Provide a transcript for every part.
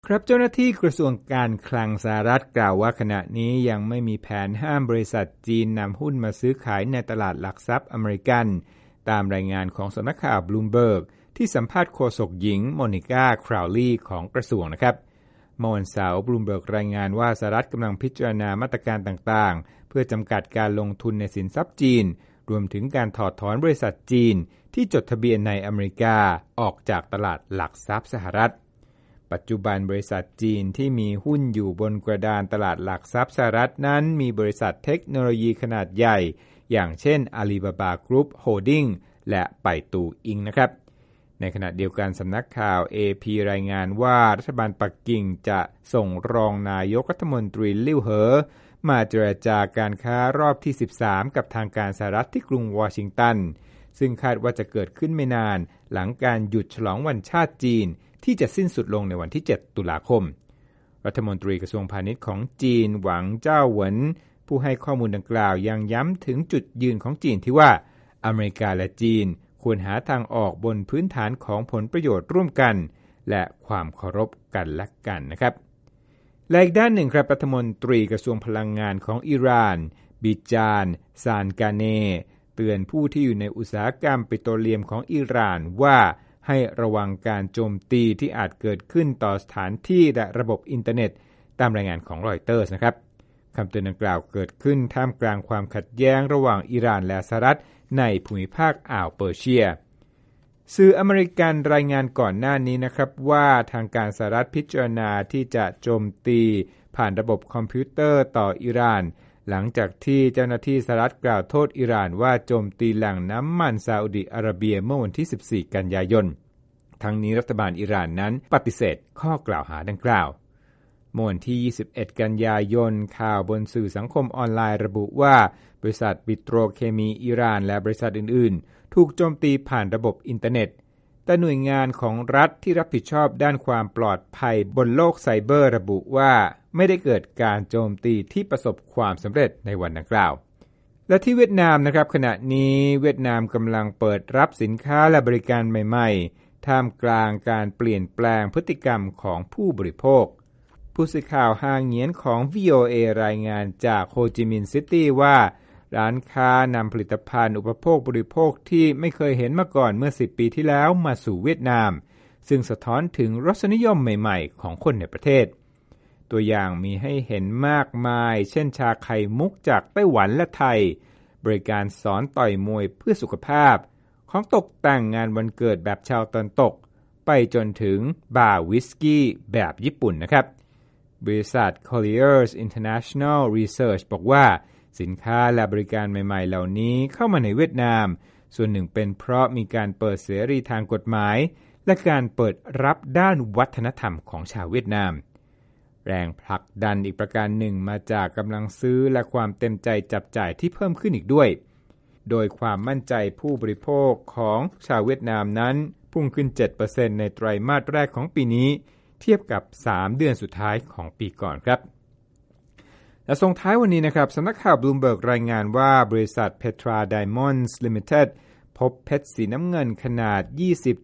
ครับเจ้าหน้าที่กระทรวงการคลังสหรัฐกล่าวว่าขณะนี้ยังไม่มีแผนห้ามบริษัทจีนนำหุ้นมาซื้อขายในตลาดหลักทรัพย์อเมริกันตามรายงานของสำนักข่าวบลูมเบิร์กที่สัมภาษณ์โฆษกหญิงโมนิกาคราวลีย์ของกระทรวงนะครับเมื่อวันเสาร์บลูมเบิร์กรายงานว่าสหรัฐกำลังพิจารณามาตรการต่างๆเพื่อจำกัดการลงทุนในสินทรัพย์จีนรวมถึงการถอดถอนบริษัทจีนที่จดทะเบียนในอเมริกาออกจากตลาดหลักทรัพย์สหรัฐปัจจุบันบริษัทจีนที่มีหุ้นอยู่บนกระดานตลาดหลักทรัพย์สหรัฐนั้นมีบริษัทเทคโนโลยีขนาดใหญ่อย่างเช่น Alibaba Group Holding และไปตูอิงนะครับในขณะเดียวกันสำนักข่าว AP รายงานว่ารัฐบาลปักกิ่งจะส่งรองนายกรัฐมนตรีลิ่วเหอมาเจรจาการค้ารอบที่13กับทางการสหรัฐที่กรุงวอชิงตันซึ่งคาดว่าจะเกิดขึ้นไม่นานหลังการหยุดฉลองวันชาติจีนที่จะสิ้นสุดลงในวันที่7ตุลาคมรัฐมนตรีกระทรวงพาณิชย์ของจีนหวังเจ้าเหวินผู้ให้ข้อมูลดังกล่าวยังย้ำถึงจุดยืนของจีนที่ว่าอเมริกาและจีนควรหาทางออกบนพื้นฐานของผลประโยชน์ร่วมกันและความเคารพกันและกันนะครับและอีกด้านหนึ่งครับรัฐมนตรีกระทรวงพลังงานของอิหร่านบิจานซานกาเนเตือนผู้ที่อยู่ในอุตสาหกรรมปิโตรเลียมของอิหร่านว่าให้ระวังการโจมตีที่อาจเกิดขึ้นต่อสถานที่และระบบอินเทอร์เน็ตตามรายงานของรอยเตอร์สนะครับคำเตือนดังกล่าวเกิดขึ้นท่ามกลางความขัดแย้งระหว่างอิหร่านและสหรัฐในภูมิภาคอ่าวเปอร์เซียสื่ออเมริกันรายงานก่อนหน้านี้นะครับว่าทางการสหรัฐพิจารณาที่จะโจมตีผ่านระบบคอมพิวเตอร์ต่ออิหร่านหลังจากที่เจ้าหน้าที่สหรัฐกล่าวโทษอิหร่านว่าโจมตีแหล่งน้ำมันซาอุดิอาระเบียเมื่อวันที่14กันยายนทั้งนี้รัฐบาลอิหร่านนั้นปฏิเสธข้อกล่าวหาดังกล่าวเมื่อวันที่21กันยายนข่าวบนสื่อสังคมออนไลน์ระบุว่าบริษัทปิโตรเคมีอิหร่านและบริษัทอื่นๆถูกโจมตีผ่านระบบอินเทอร์เน็ตแต่หน่วยงานของรัฐที่รับผิดชอบด้านความปลอดภัยบนโลกไซเบอร์ระบุว่าไม่ได้เกิดการโจมตีที่ประสบความสำเร็จในวันดังกล่าวและที่เวียดนามนะครับขณะนี้เวียดนามกำลังเปิดรับสินค้าและบริการใหม่ๆท่ามกลางการเปลี่ยนแปลงพฤติกรรมของผู้บริโภคผู้สื่อข่าวฮางเงียนของ VOA รายงานจากโฮจิมินห์ซิตี้ว่าร้านค้านำผลิตภัณฑ์อุปโภคบริโภคที่ไม่เคยเห็นมาก่อนเมื่อ10ปีที่แล้วมาสู่เวียดนามซึ่งสะท้อนถึงรสนิยมใหม่ๆของคนในประเทศตัวอย่างมีให้เห็นมากมายเช่นชาไข่มุกจากไต้หวันและไทยบริการสอนต่อยมวยเพื่อสุขภาพของตกแต่งงานวันเกิดแบบชาวตะวันตกไปจนถึงบาร์วิสกี้แบบญี่ปุ่นนะครับบริษัท Colliers International Research บอกว่าสินค้าและบริการใหม่ๆเหล่านี้เข้ามาในเวียดนามส่วนหนึ่งเป็นเพราะมีการเปิดเสรีทางกฎหมายและการเปิดรับด้านวัฒนธรรมของชาวเวียดนามแรงผลักดันอีกประการหนึ่งมาจากกำลังซื้อและความเต็มใจจับจ่ายที่เพิ่มขึ้นอีกด้วยโดยความมั่นใจผู้บริโภคของชาวเวียดนามนั้นพุ่งขึ้น 7% ในไตรมาสแรกของปีนี้เทียบกับ3เดือนสุดท้ายของปีก่อนครับและส่งท้ายวันนี้นะครับสำนักข่าวบลูมเบิร์กรายงานว่าบริษัท Petra Diamonds Limited พบเพชรสีน้ำเงินขนาด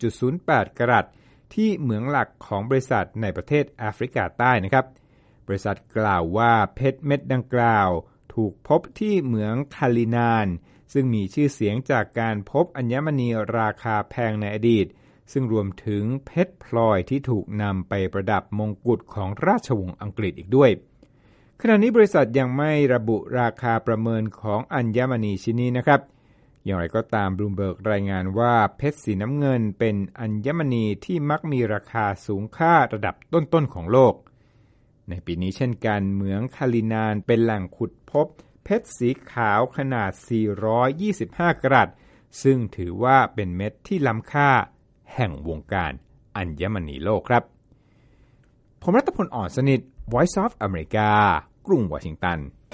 20.08 กะรัตที่เหมืองหลักของบริษัทในประเทศแอฟริกาใต้นะครับบริษัทกล่าวว่าเพชรเม็ดดังกล่าวถูกพบที่เหมืองคาลินานซึ่งมีชื่อเสียงจากการพบอัญมณีราคาแพงในอดีตซึ่งรวมถึงเพชรพลอยที่ถูกนำไปประดับมงกุฎของราชวงศ์อังกฤษอีกด้วยขณะนี้บริษัทยังไม่ระบุราคาประเมินของอัญมณีชิ้นนี้นะครับอย่างไรก็ตามบลูมเบิร์กรายงานว่าเพชรสีน้ำเงินเป็นอัญมณีที่มักมีราคาสูงค่าระดับต้นๆของโลกในปีนี้เช่นกันเหมืองคาลินานเป็นแหล่งขุดพบเพชรสีขาวขนาด425กะรัตซึ่งถือว่าเป็นเม็ดที่ล้ำค่าแห่งวงการอัญมณีโลกครับผมรัตพล อ่อนสนิท Voice of America กรุงวอชิงตัน